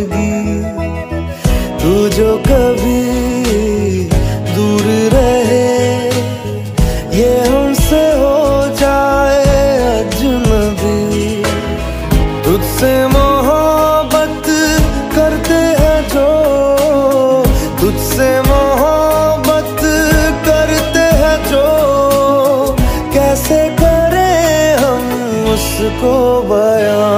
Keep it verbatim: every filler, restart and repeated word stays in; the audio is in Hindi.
जिंदगी, तू जो कभी दूर रहे, ये हमसे हो जाए अजनबी। तुझसे मोहब्बत करते हैं जो, तुझसे